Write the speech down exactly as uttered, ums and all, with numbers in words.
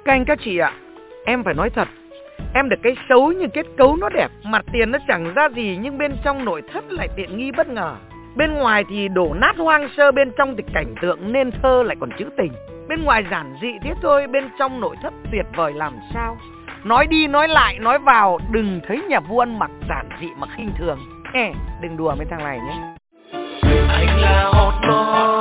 Các anh các chị ạ, em phải nói thật, em được cái xấu nhưng kết cấu nó đẹp, mặt tiền nó chẳng ra gì nhưng bên trong nội thất lại tiện nghi bất ngờ. Bên ngoài thì đổ nát hoang sơ, bên trong thì cảnh tượng nên thơ lại còn trữ tình. Bên ngoài giản dị thế thôi, bên trong nội thất tuyệt vời làm sao. Nói đi nói lại nói vào, đừng thấy nhà vua ăn mặc giản dị mà khinh thường. Ê, đừng đùa với thằng này nhé. Anh là hot boy.